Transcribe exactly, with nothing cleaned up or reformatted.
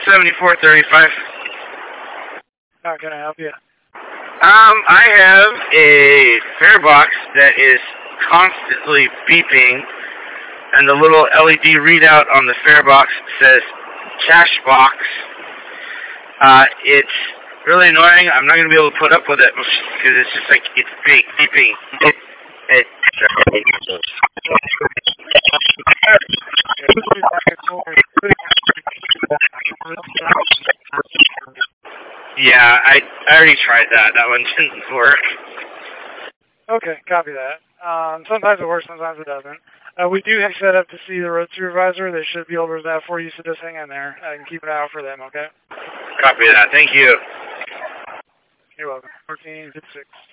seventy-four thirty-five. How can I help you? Um, I have a fare box that is constantly beeping, and the little L E D readout on the fare box says cash box. Uh, it's really annoying. I'm not going to be able to put up with it because it's just like, it's beep, beeping. It, it, yeah, I, I already tried that. That one didn't work. Okay, copy that. Um, sometimes it works, sometimes it doesn't. Uh, we do have set up to see the road supervisor. They should be able to resolve that for you, so just hang in there. I can keep an eye out for them, okay? Copy that. Thank you. You're welcome. fourteen fifty-six.